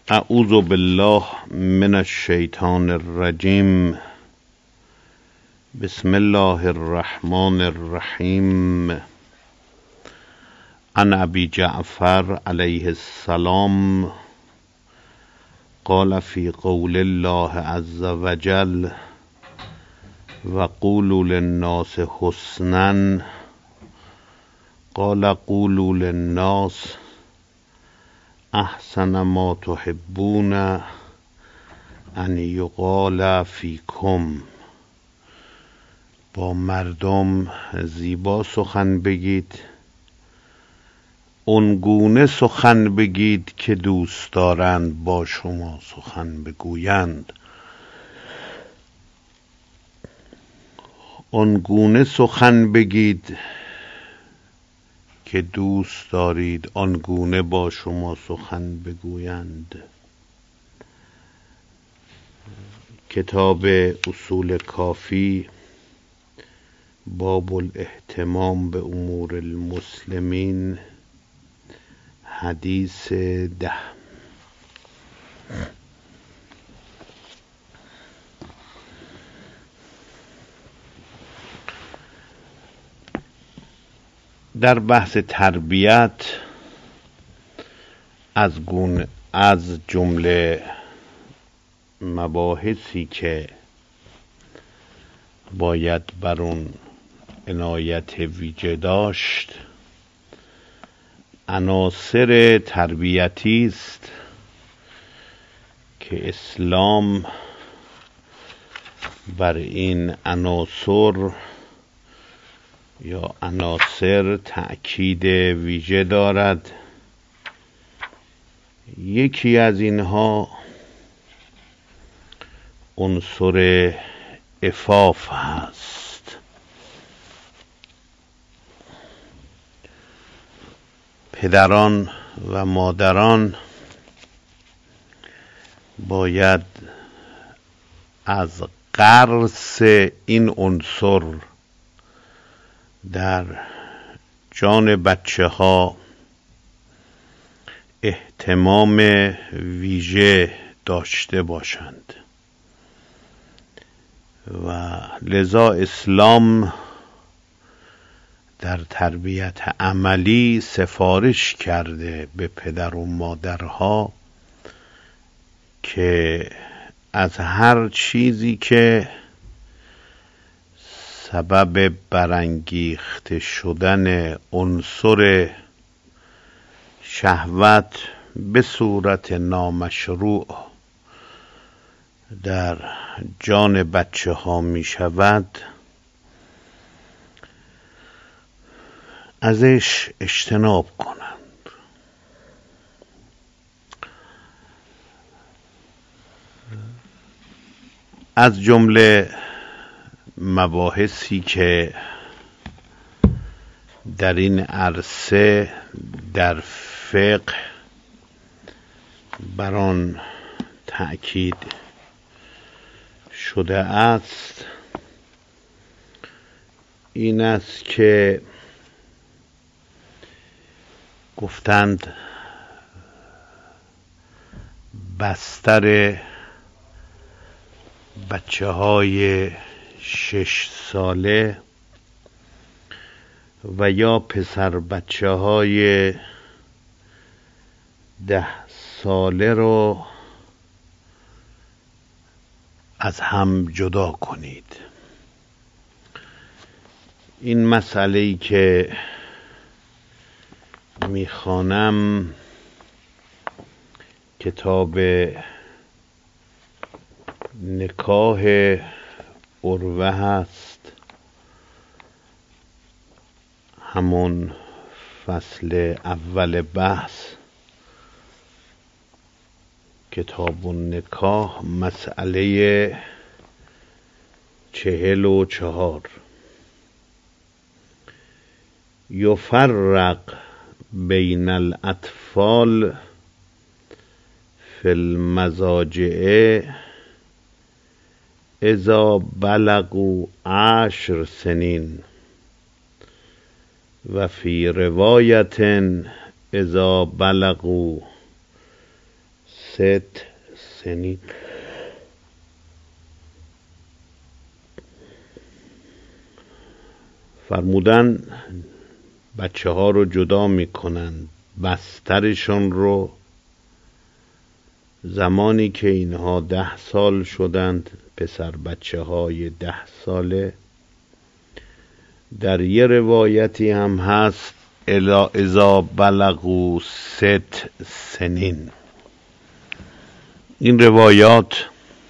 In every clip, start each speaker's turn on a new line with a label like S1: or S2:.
S1: اعوذ بالله من الشیطان الرجیم. بسم الله الرحمن الرحیم. عن ابی جعفر علیه السلام قال فی قول الله عز وجل و قولوا للناس حسنا قال قولوا للناس احسن ما تحبون ان یقال فیکم. با مردم زیبا سخن بگید، اونگونه سخن بگید که دوست دارند با شما سخن بگویند. اونگونه سخن بگید که دوست دارید آنگونه با شما سخن بگویند. کتاب اصول کافی، باب الاهتمام به امور المسلمین، حدیث 10. در بحث تربیت از جمله مباحثی که باید بر اون عنایت ویژه داشت عناصر تربیتی است که اسلام بر این عناصر یا عناصر تأکید ویژه دارد. یکی از اینها عنصر عفاف هست. پدران و مادران باید از غرس این عنصر در جان بچه ها اهتمام ویژه داشته باشند و لذا اسلام در تربیت عملی سفارش کرده به پدر و مادرها که از هر چیزی که سبب برانگیخته شدن عنصر شهوت به صورت نامشروع در جان بچه ها می شود ازش اجتناب کنند. از جمله مباحثی که در این عرصه در فقه بر آن تأکید شده است این است که گفتند بستر بچه های 6 ساله و یا پسر بچه های 10 ساله رو از هم جدا کنید. این مسئله‌ای که میخوانم کتاب نکاح عروه هست، همون فصل اول بحث کتاب النکاح، مسئله 44. یفرق بین الاطفال فی المضاجع اذا بلغوا 10 سنین و فی روایت اذا بلغوا ست سنین. فرمودن بچه ها رو جدا میکنن، بسترشون رو زمانی که اینها 10 سال شدند، پسر بچه های 10 ساله. در یه روایتی هم هست اذا بلغوا 6 سنین. این روایات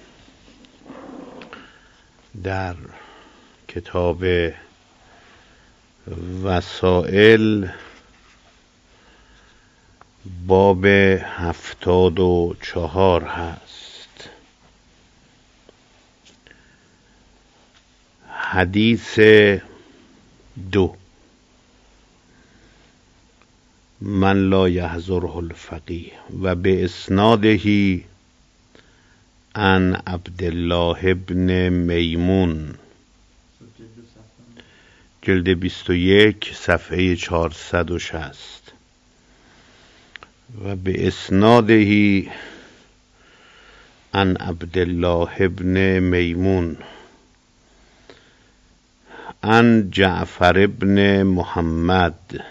S1: در کتاب وسائل باب 74 هست. حدیث 2: من لا یحضره الفقیه و به اسناده عن عبدالله ابن میمون، جلد 21 صفحه 460. و به اسناده عن عبدالله ابن میمون عن جعفر ابن محمد.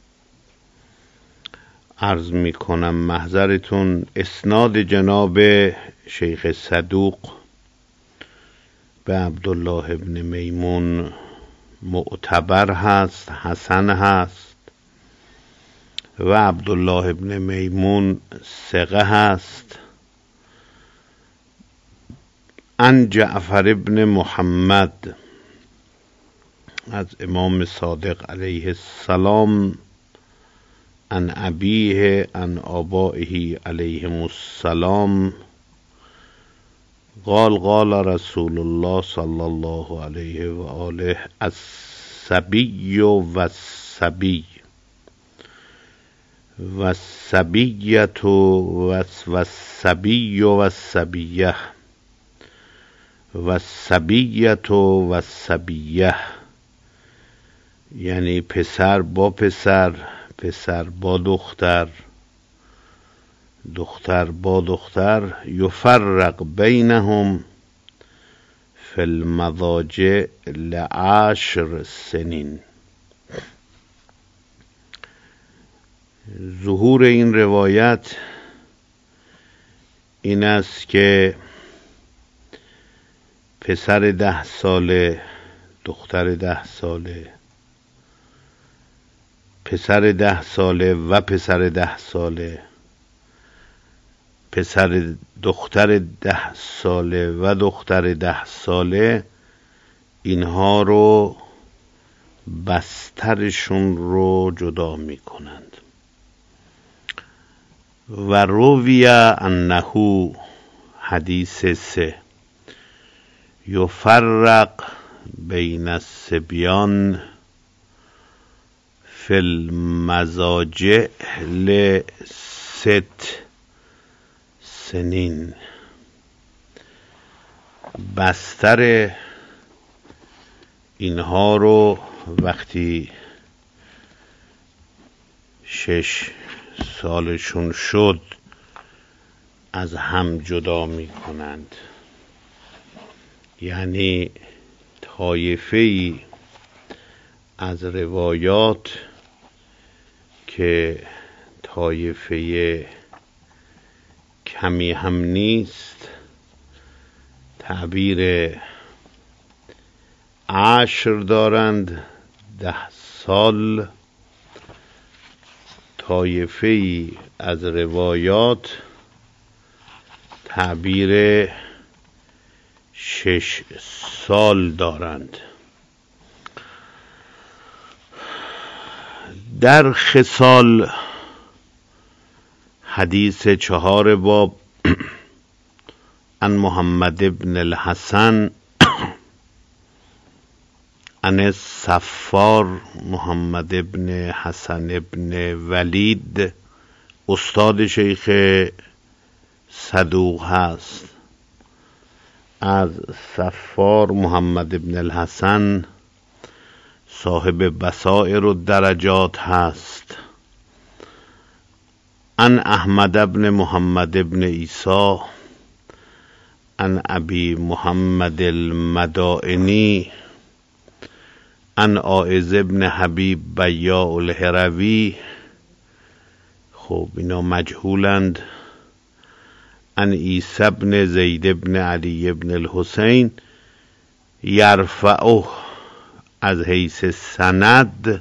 S1: عرض می کنم محضرتون اسناد جناب شیخ صدوق به عبدالله ابن میمون معتبر هست، حسن هست و عبدالله ابن میمون ثقه هست. عن جعفر ابن محمد، از امام صادق علیه السلام، عن ابیه عن آبائه علیهم السلام، قال قال رسول الله صلی الله علیه و آله الصبی و الصبی و الصبیة و الصبی و الصبیه و الصبیة و الصبیه، یعنی پسر با پسر، پسر با دختر، دختر با دختر. یفرق بینهم فی المضاجع ل10 سنین. ظهور این روایت این است که پسر 10 ساله، دختر 10 ساله، پسر 10 ساله و پسر 10 ساله، پسر دختر 10 ساله و دختر 10 ساله، اینها رو بسترشون رو جدا می کنند. و رویه انه حدیث 3 یفرق بین الصبیان فی المضاجع ل6 سنین. بستر اینها رو وقتی 6 سالشون شد از هم جدا می کنند. یعنی طایفه‌ای از روایات که طایفه کمی هم نیست، تعبیر 10 دارند، 10 سال. طایفه‌ای از روایات تعبیر 6 سال دارند. در خصال حدیث 4 باب عن محمد ابن الحسن عن الصفار محمد ابن حسن ابن ولید، استاد شیخ صدوق هست. از صفار محمد ابن الحسن صاحب بصائر و درجات هست. عن احمد بن محمد بن عیسی عن ابی محمد المدائنی عن عائذ بن حبیب بیاع الهروی. خب اینا مجهولند. عن عیسی بن زید بن علی بن الحسین یرفعه، از حیث سند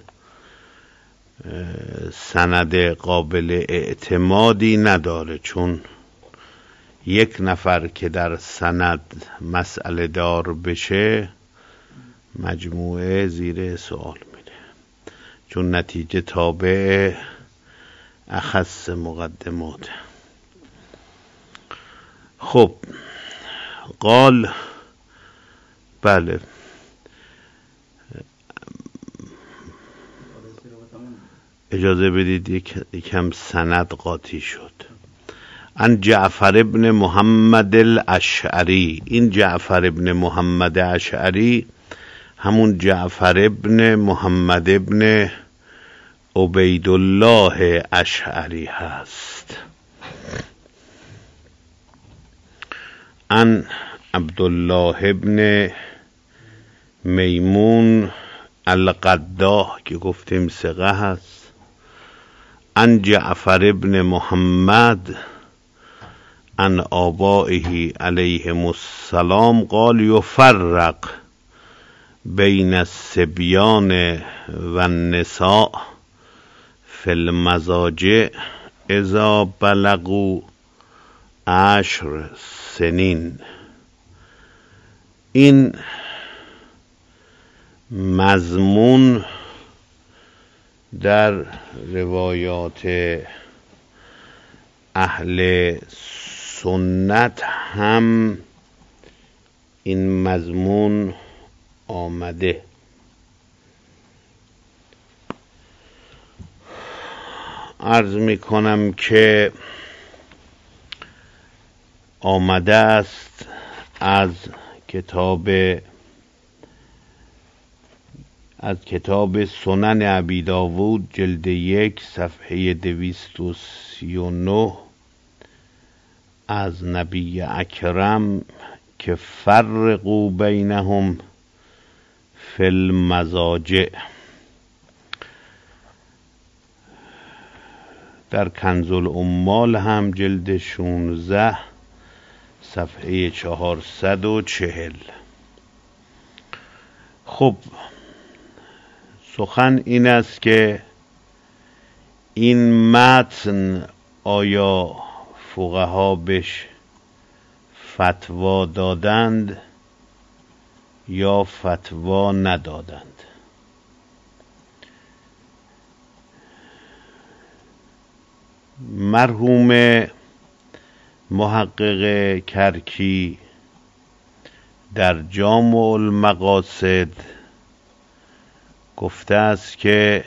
S1: قابل اعتمادی نداره، چون یک نفر که در سند مسئله دار بشه مجموعه زیر سوال میره، چون نتیجه تابع اخص مقدمات. خب قال، بله اجازه بدید یکم سند قاطی شد. عن جعفر ابن محمد الاشعری. این جعفر ابن محمد اشعری همون جعفر ابن محمد ابن عبیدالله اشعری هست. عن عبدالله ابن میمون القداح که گفتیم ثقه هست. عن جعفر ابن محمد عن آبائه علیهم السلام قال یفرق بین الصبیان و النساء فی المضاجع اذا بلغوا 10 سنین. این مضمون در روایات اهل سنت هم این مضمون آمده. عرض می کنم که آمده است از کتاب سنن ابی داود جلد 1 صفحه 239 از نبی اکرم که فرقوا بینهم فی المضاجع. در کنز الاموال هم جلد 16 صفحه 440. خب سخن این است که این متن آیا فقها بهش فتوا دادند یا فتوا ندادند؟ مرحوم محقق کرکی در جامع المقاصد گفته است که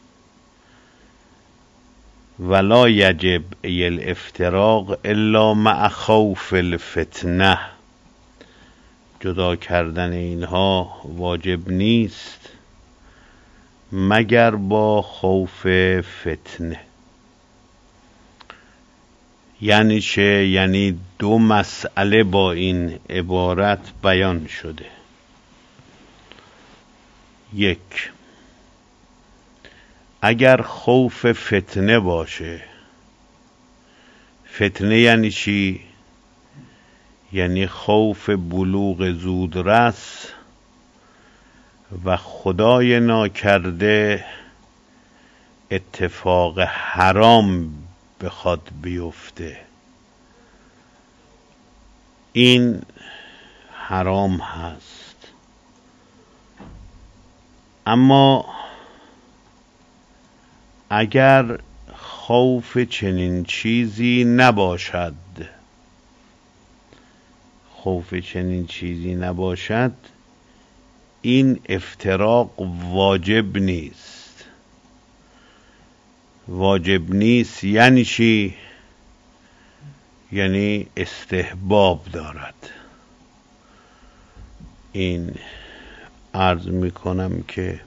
S1: ولا یجب الافتراق الا مع خوف الفتنه، جدا کردن اینها واجب نیست مگر با خوف فتنه. یعنی چه؟ یعنی دو مسئله با این عبارت بیان شده. یک، اگر خوف فتنه باشه. فتنه یعنی چی؟ یعنی خوف بلوغ زودرس و خدای ناکرده اتفاق حرام بخواد بیفته. این حرام هست. اما اگر خوف چنین چیزی نباشد، این افتراق واجب نیست. واجب نیست یعنی چی؟ یعنی استحباب دارد. این عرض میکنم که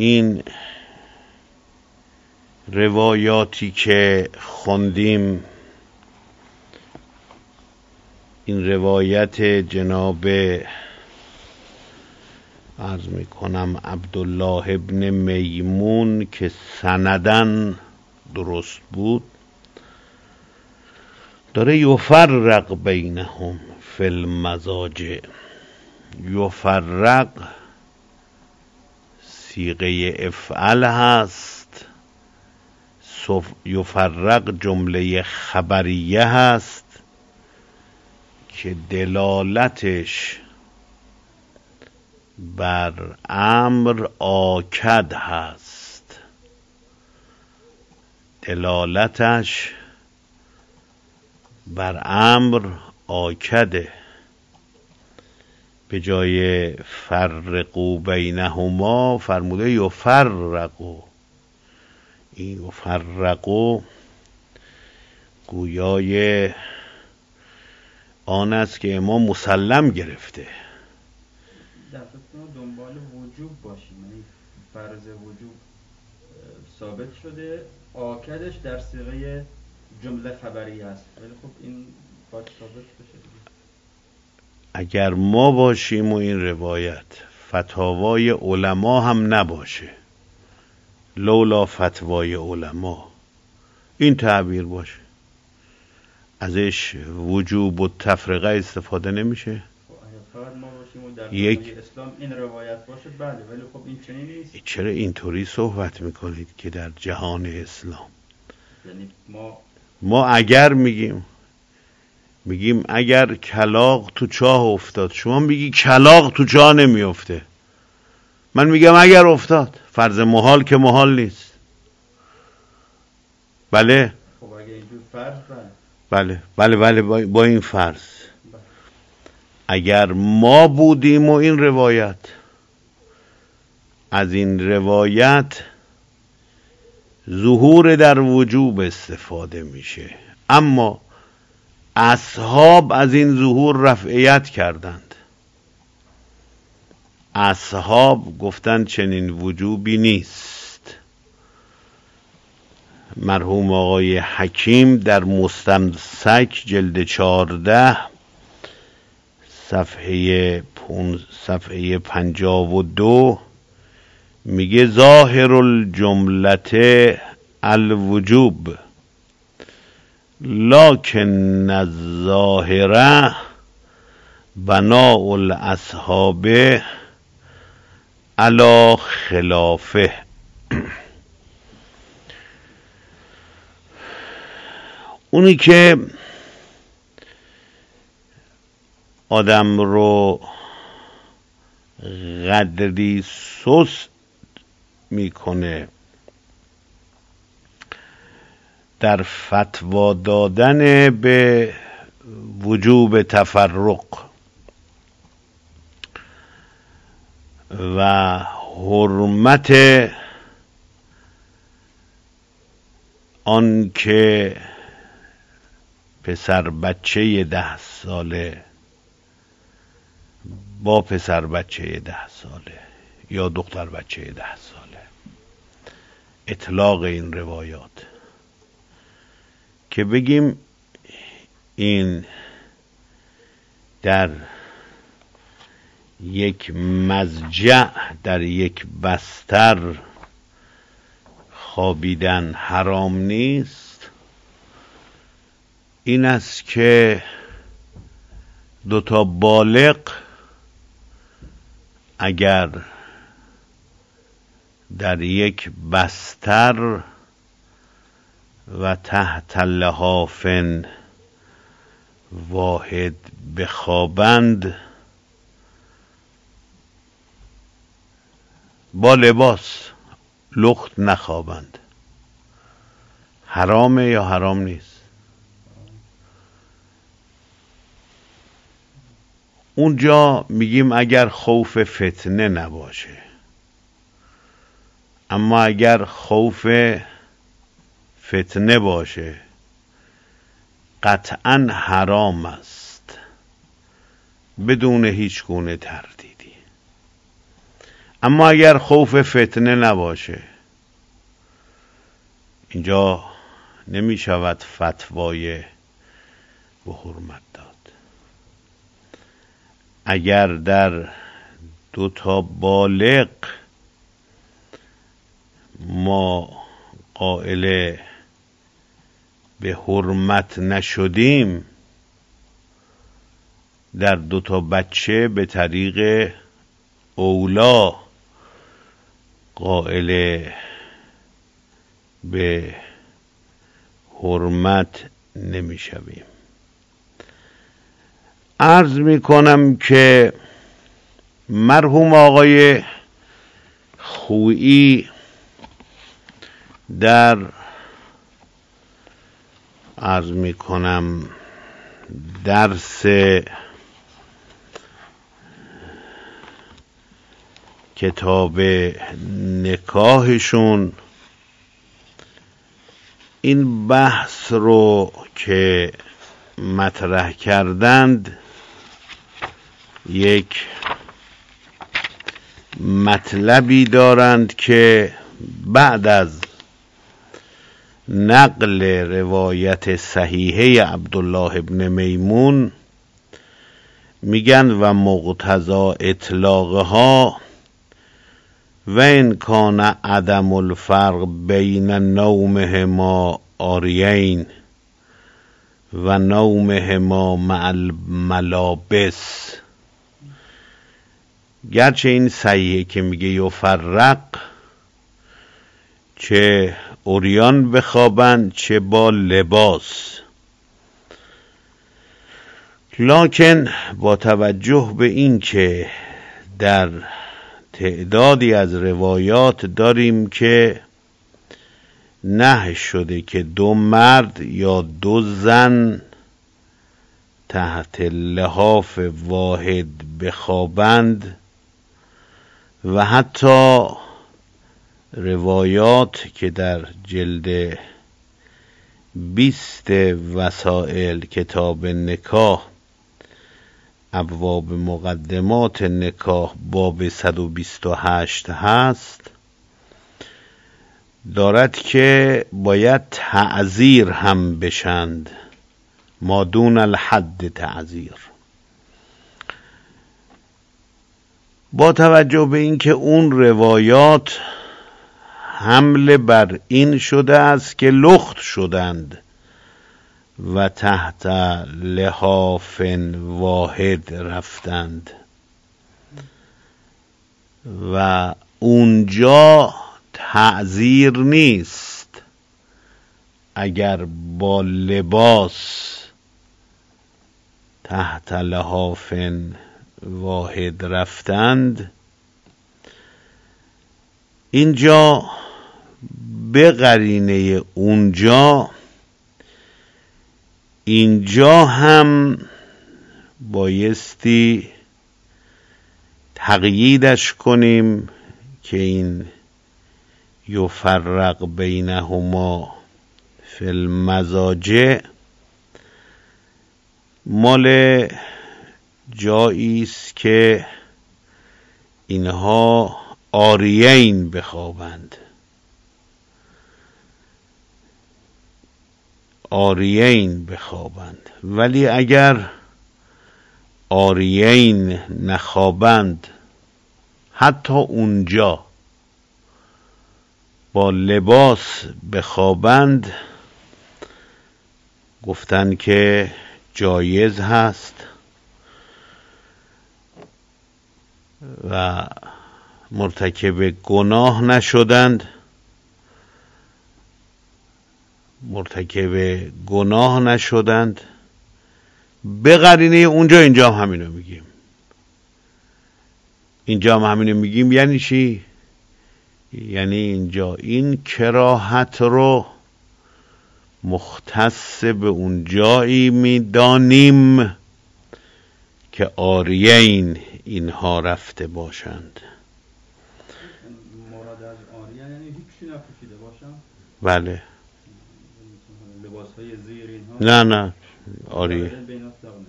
S1: این روایاتی که خوندیم، این روایت جناب عرض میکنم عبدالله ابن میمون که سندن درست بود، داره یفرق بینهم فی المضاجع. یفرق صیغه افعل هست، یفرق جمله خبریه هست که دلالتش بر امر آکد هست، دلالتش بر امر آکده. به جای فرقو بینهما فرموده یفرقو. این یفرقو گویای آن است که امام مسلم گرفته.
S2: دفترتون دنبال وجوب باشیم، یعنی فرض وجوب ثابت شده، آکدش در صیغه جمله خبری است، ولی خب این باید ثابت بشه.
S1: اگر ما باشیم و این روایت فتاوای علما هم نباشه، لولا فتوای علما، این تعبیر باشه، ازش وجوب و تفرقه استفاده نمیشه.
S2: فقط ما باشیم و در
S1: یک
S2: اسلام این روایت باشه بله، ولی خب این چنین نیست.
S1: چرا اینطوری صحبت میکنید که در جهان اسلام،
S2: یعنی
S1: ما اگر میگیم اگر کلاغ تو چاه افتاد، شما میگی کلاغ تو چاه نمیافته، من میگم اگر افتاد، فرض محال که محال نیست. بله
S2: خب اگه اینجور فرض
S1: بله با این فرض اگر ما بودیم و این روایت، از این روایت ظهور در وجوب استفاده میشه، اما اصحاب از این ظهور رفعیت کردند. اصحاب گفتند چنین وجوبی نیست. مرحوم آقای حکیم در مستمسک جلد 14 صفحه 52 میگه ظاهر الجملة الوجوب لکن الظاهر بناء الاصحاب علی خلافه. اونی که آدم رو قدری سست میکنه در فتوا دادن به وجوب تفرق و حرمت آن که پسر بچه 10 ساله با پسر بچه 10 ساله یا دختر بچه 10 ساله، اطلاق این روایات که بگیم این در یک مضجع، در یک بستر خوابیدن حرام نیست، این است که 2 بالغ اگر در یک بستر و تحت لحاف واحد بخوابند با لباس، لخت نخوابند، حرامه یا حرام نیست؟ اونجا میگیم اگر خوف فتنه نباشه، اما اگر خوف فتنه باشه قطعا حرام است بدون هیچ گونه تردیدی. اما اگر خوف فتنه نباشه اینجا نمی شود فتوای به حرمت داد. اگر در 2 بالغ ما قائل به حرمت نشدیم، در 2 بچه به طریق اولا قائل به حرمت نمی شویم. عرض می کنم که مرحوم آقای خویی در عرض می کنم درس کتاب نکاحشون این بحث رو که مطرح کردند یک مطلبی دارند که بعد از نقل روایت صحیحه عبدالله ابن میمون میگن و مقتضا اطلاقها و این کان عدم الفرق بین نومهما عاریین و نومهما مع الملابس. گرچه این صحیحه که میگه یفرق، چه عریان بخوابند چه با لباس، لکن با توجه به این که در تعدادی از روایات داریم که نهی شده که 2 مرد یا 2 زن تحت لحاف واحد بخوابند و حتی روایات که در جلد 20 وسائل کتاب نکاح ابواب مقدمات نکاح باب 128 هست، دارد که باید تعزیر هم بشند، ما دون الحد تعزیر. با توجه به اینکه اون روایات حمله بر این شده است که لخت شدند و تحت لحاف واحد رفتند و اونجا تعزیر نیست اگر با لباس تحت لحاف واحد رفتند. اینجا به قرینه اونجا اینجا هم بایستی تقییدش کنیم که این یفرق بینهما فی المضاجع مال جایی است که اینها عاریین بخوابند، عاریین بخوابند، ولی اگر عاریین نخوابند حتی اونجا با لباس بخوابند، گفتن که جایز هست و مرتکب گناه نشدند، مرتکب گناه نشدند. به قرینه اونجا اینجا هم همینو میگیم، اینجا هم همینو میگیم. یعنی چی؟ یعنی اینجا این کراهت رو مختص به اون جایی میدانیم که عاریین اینها رفته باشند.
S2: مراد از عاریین یعنی هیچی نپوشیده باشن؟
S1: بله.
S2: لباسهای زیر اینها؟
S1: نه عاریه.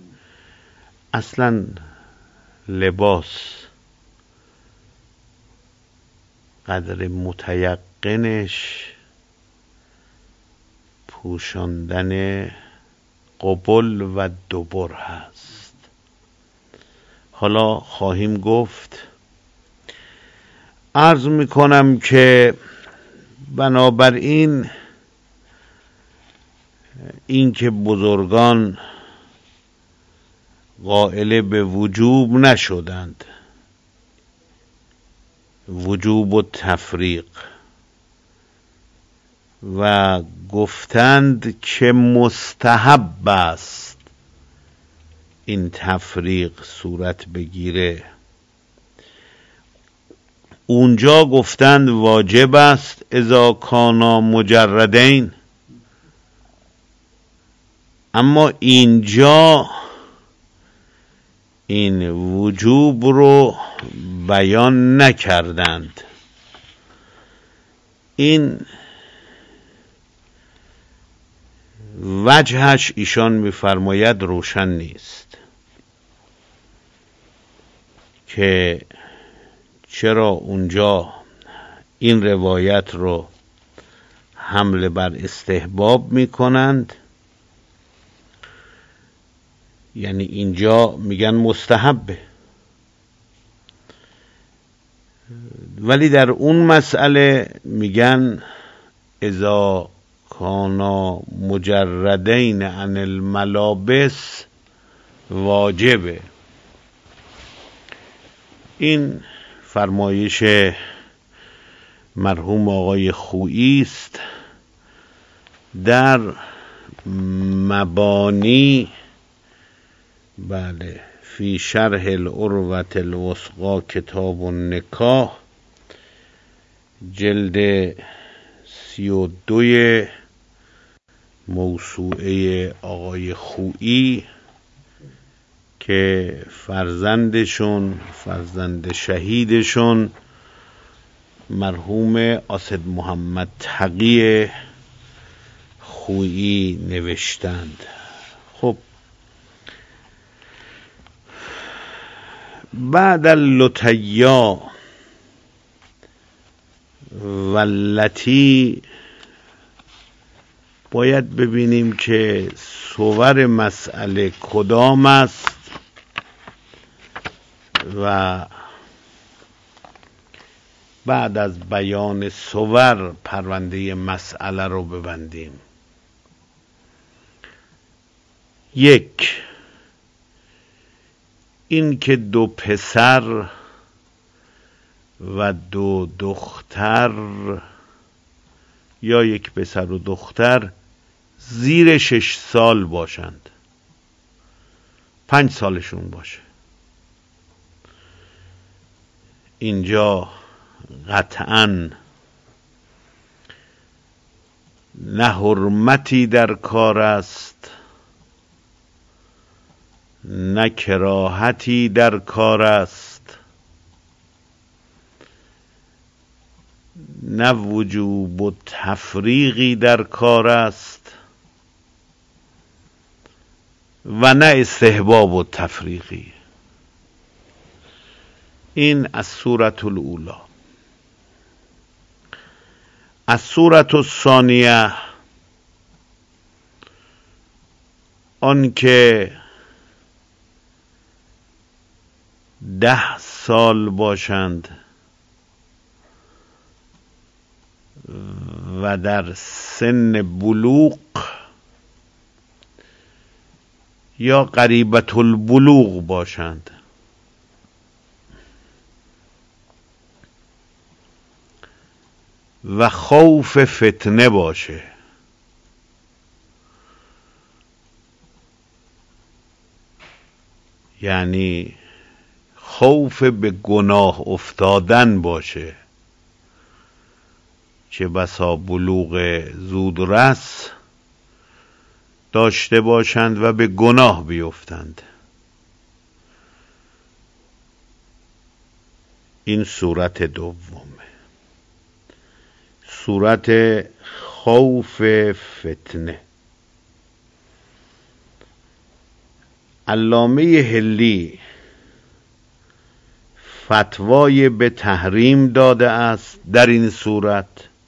S1: اصلا لباس قدر متیقنش پوشاندن قبل و دبر هست. حالا خواهیم گفت. عرض میکنم که بنابراین این که بزرگان قائل به وجوب نشدند، وجوب و تفریق، و گفتند که مستحب است این تفریق صورت بگیره، اونجا گفتند واجب است اذا کانا مجردین. اما اینجا این وجوب رو بیان نکردند. این وجهش ایشان می‌فرماید روشن نیست که چرا اونجا این روایت رو حمل بر استحباب می‌کنند، یعنی اینجا میگن مستحبه، ولی در اون مسئله میگن اذا کانا مجردین عن الملابس واجبه. این فرمایش مرحوم آقای خویی است در مبانی، بله، فی شرح العروة الوثقی کتاب النکاح، جلد 32 موسوعه آقای خویی که فرزند شهیدشون مرحوم اسد محمد تقی خویی نوشتند. خب بعد اللتیا والتی باید ببینیم که صور مسئله کدام است و بعد از بیان صور پرونده مسئله رو ببندیم. یک، این که دو پسر و دو دختر یا یک پسر و دختر زیر 6 سال باشند، 5 سالشون باشه، اینجا قطعاً نه حرمتی در کار است نه کراهتی در کار است، نه وجوب و تفریقی در کار است و نه استحباب و تفریقی. این از صورت الاولی. از صورت الثانیه، آن که 10 سال باشند و در سن بلوغ یا قریبة البلوغ باشند، و خوف فتنه باشه، یعنی خوف به گناه افتادن باشه، چه بسا بلوغ زودرس داشته باشند و به گناه بیفتند. این صورت دومه، صورت خوف فتنه. علامه حلی فتوای به تحریم داده است. در این صورت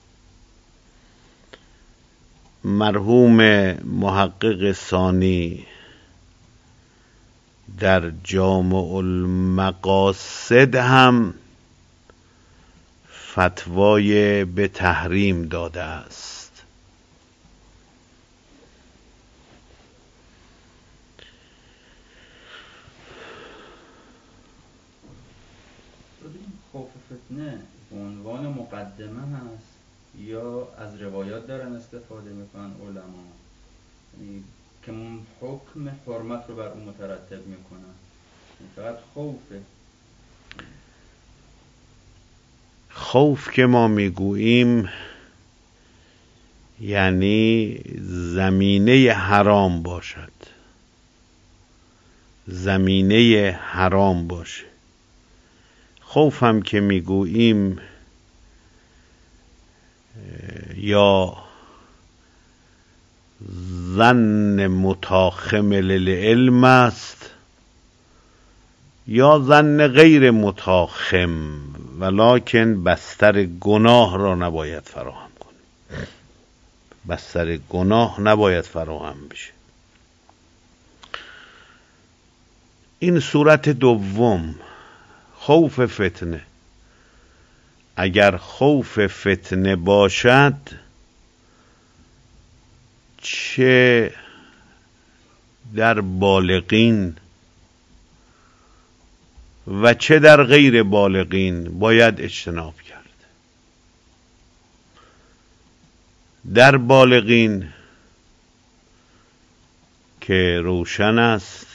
S1: مرحوم محقق ثانی در جامع المقاصد هم فتوای به تحریم داده است.
S2: خوف فتنه به عنوان مقدمه هست یا از روایات دارن استفاده میکنن علما، یعنی که حکم حرمت رو بر اون مترتب میکنن؟ فقط خوفه.
S1: خوف که ما میگوییم یعنی زمینه حرام باشد، زمینه حرام باشه. خوف هم که میگوییم یا ظن متاخم للعلم است یا ظن غیر متاخم، ولکن بستر گناه را نباید فراهم کنیم، بستر گناه نباید فراهم بشه. این صورت دوم، خوف فتنه. اگر خوف فتنه باشد، چه در بالغین و چه در غیر بالغین باید اجتناب کرد. در بالغین که روشن است،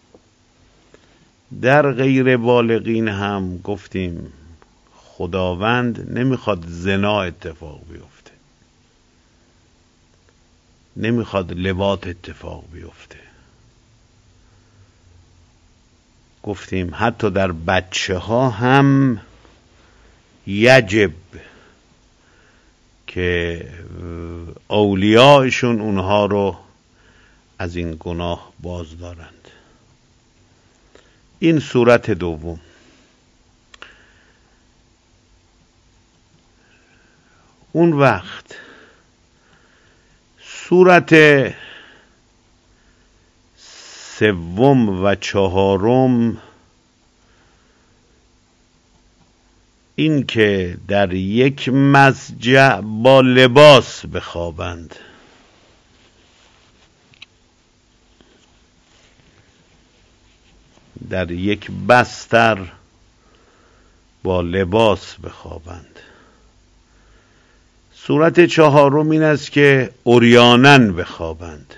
S1: در غیر بالغین هم گفتیم خداوند نمیخواد زنا اتفاق بیفته، نمیخواد لواط اتفاق بیفته. گفتیم حتی در بچه ها هم یجب که اولیاءشون اونها رو از این گناه باز دارند. این صورت دوم. اون وقت صورت سوم و چهارم، این که در یک مضجع با لباس بخوابند. در یک بستر با لباس بخوابند. صورت چهارم این است که عریاناً بخوابند،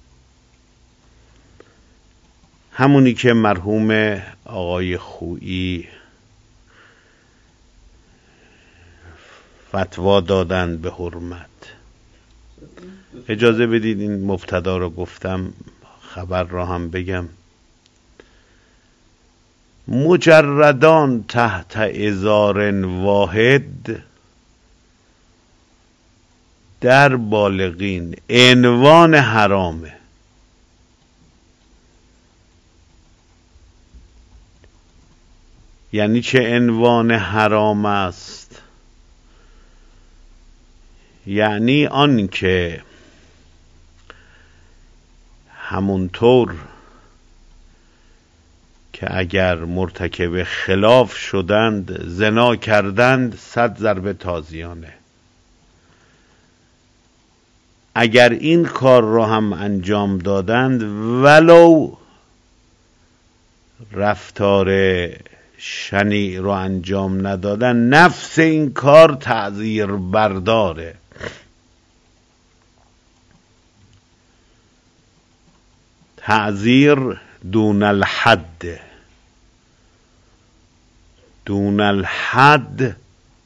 S1: همونی که مرحوم آقای خویی فتوا دادند به حرمت. اجازه بدید این مبتدا رو گفتم، خبر را هم بگم. مجردان تحت ازار واحد در بالغین عنوان حرامه. یعنی چه عنوان حرام است؟ یعنی آن که همونطور که اگر مرتکب خلاف شدند، زنا کردند، 100 ضربه تازیانه. اگر این کار را هم انجام دادند، ولو رفتار شنیع را انجام ندادن، نفس این کار تعزیر برداره. تعزیر دون الحد، دون الحد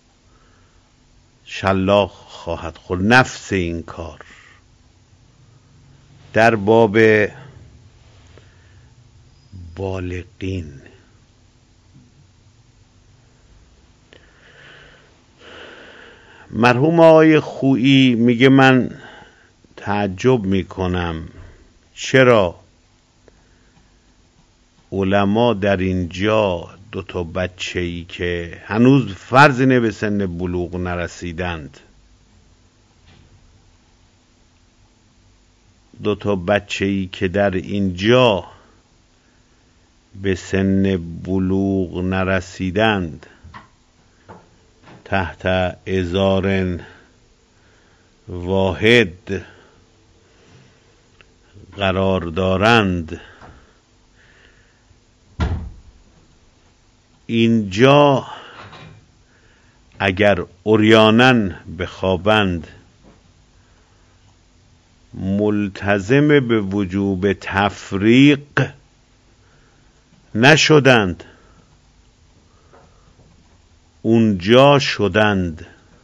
S1: شلاق خواهد خورد. نفس این کار در باب بالغین. مرحوم آقای خویی میگه من تعجب میکنم چرا علما در اینجا دو تا بچه‌ای که هنوز فرض اینه به سن بلوغ نرسیدند، دو تا بچه‌ای که در اینجا به سن بلوغ نرسیدند تحت ازار واحد قرار دارند، اینجا اگر عریاناً بخوابند ملتزم به وجوب تفریق نشدند، اونجا شدند.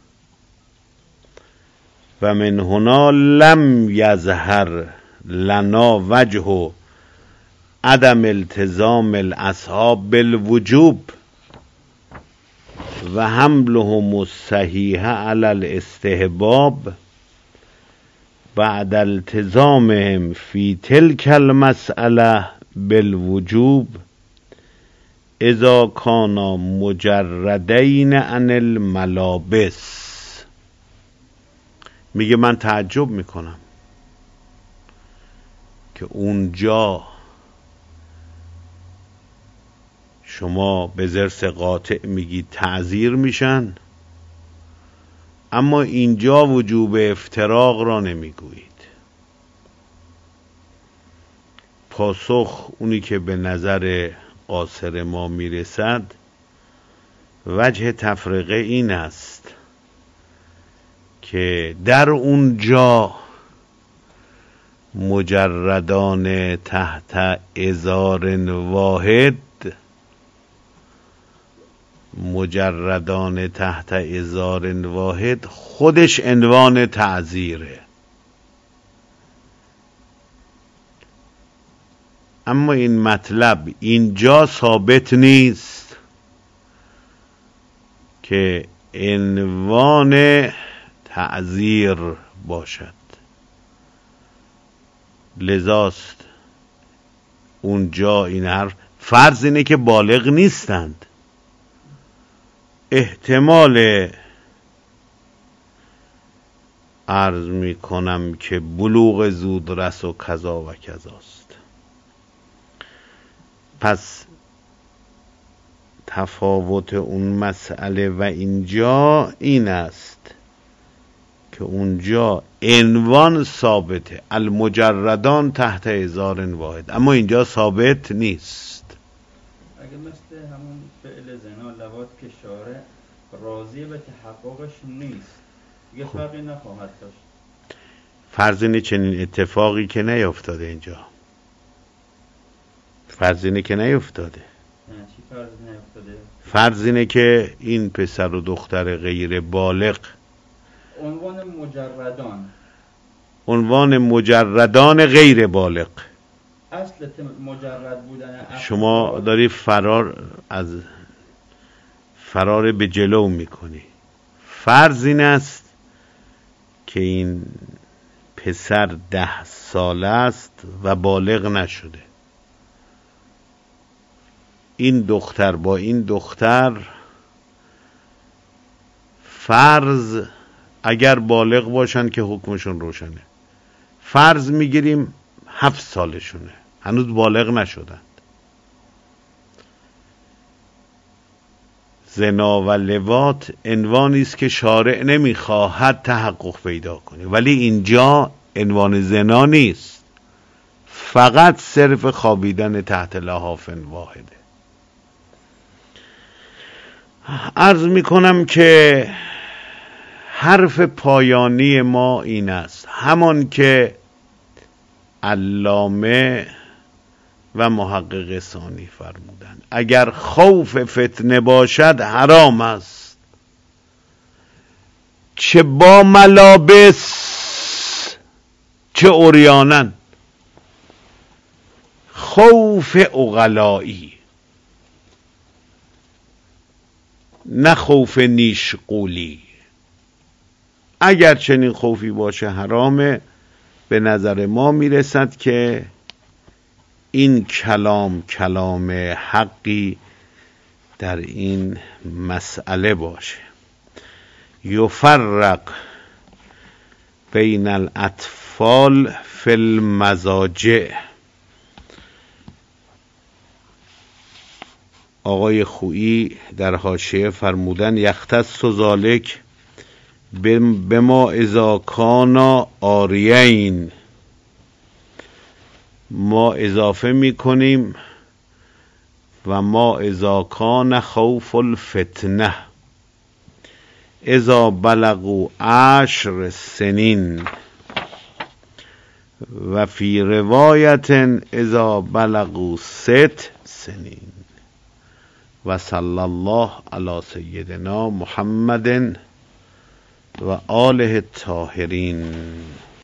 S1: و من هنا لم یظهر لنا وجه عدم التزام الاصحاب بالوجوب و حملهم الصحیح علی الاستحباب بعد التزامهم فی تلک المسأله بالوجوب اذا کانا مجردین عن الملابس. میگه من تعجب میکنم که اونجا شما به ضرس قاطع میگید تعذیر میشن، اما اینجا وجوب افتراق را نمیگویید. پاسخ اونی که به نظر قاصر ما میرسد وجه تفرقه این است که در اونجا مجردان تحت ازار واحد، مجردان تحت ازار واحد خودش عنوان تعذیره، اما این مطلب اینجا ثابت نیست که عنوان تعذیر باشد. لذاست اونجا این حرف فرض اینه که بالغ نیستند، احتمال عرض می کنم که بلوغ زودرس و کذا و کذاست. پس تفاوت اون مسئله و اینجا این است که اونجا عنوان ثابته، المجردان تحت ازار واحد، اما اینجا ثابت نیست.
S2: اگه مثل همون فعل زنا لواط که شارع راضی به تحققش نیست دیگه فرقی نخواهد داشت.
S1: فرض اینه چنین اتفاقی که نیفتاده اینجا، فرض اینه که نیفتاده.
S2: چی فرض نیفتاده؟
S1: فرض اینه که این پسر و دختر غیر بالغ عنوان مجردان غیر بالغ.
S2: اصل مجرد بودن
S1: شما داری فرار به جلو میکنی. فرض این است که این پسر 10 ساله است و بالغ نشده، این دختر با این دختر فرض اگر بالغ باشن که حکمشون روشنه، فرض میگیریم 7 سالشونه، هنوز بالغ نشدند. زنا و لواط عنوانی است که شارع نمیخواهد تحقق پیدا کنه، ولی اینجا عنوان زنا نیست، فقط صرف خوابیدن تحت لحاف واحده. عرض میکنم که حرف پایانی ما این است، همان که علامه و محقق ثانی فرمودند اگر خوف فتنه باشد حرام است، چه با ملابس چه عریانن. خوف عقلایی نه خوف نیش قولی. اگر چنین خوفی باشه حرامه. به نظر ما میرسد که این کلام حقی در این مسئله باشه. یفرق بین الاطفال فی المضاجع. آقای خویی در حاشیه فرمودن یختص ذالک بما اذا کانا آریین. ما اضافه میکنیم و ما اذا کان خوف الفتنه اذا بلغوا 10 سنین و فی روایت اذا بلغوا 6 سنین. و صلی الله علی سیدنا محمد و آله الطاهرین.